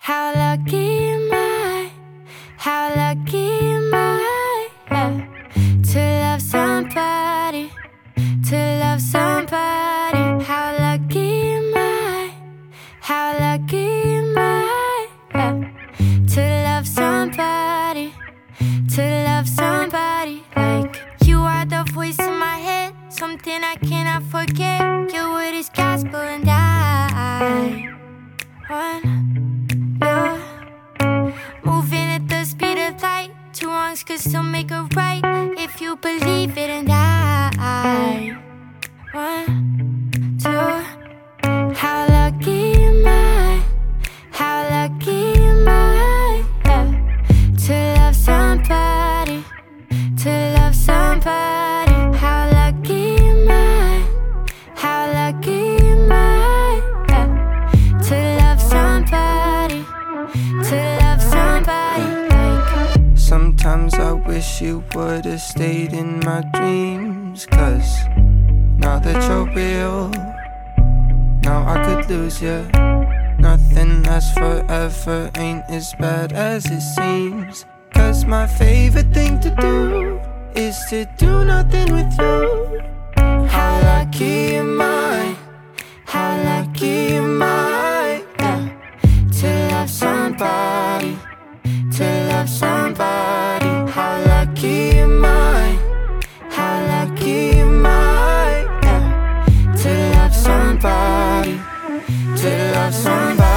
How lucky am I? How lucky am I? Yeah. To love somebody, to love somebody. How lucky am I? How lucky am I? Yeah. To love somebody, to love somebody like you are the voice in my head, something I cannot forget. Your word is gospel and I want you. Moving at the speed of light, two wrongs could still make a right if you believe it. And I want to. How lucky am I? How lucky am I? Yeah. To love somebody, to love somebody. How lucky am I? How lucky am I? Yeah. To love somebody, to love somebody like. Sometimes I wish you would've stayed in my dreams, 'cause now that you're real, now I could lose you. Nothing lasts forever, ain't as bad as it seems. 'Cause my favorite thing to do is to do nothing with you. How lucky am I? How lucky am I? Yeah. To love somebody, to love somebody. How lucky am I? How lucky am I? Yeah. To love somebody, to love somebody.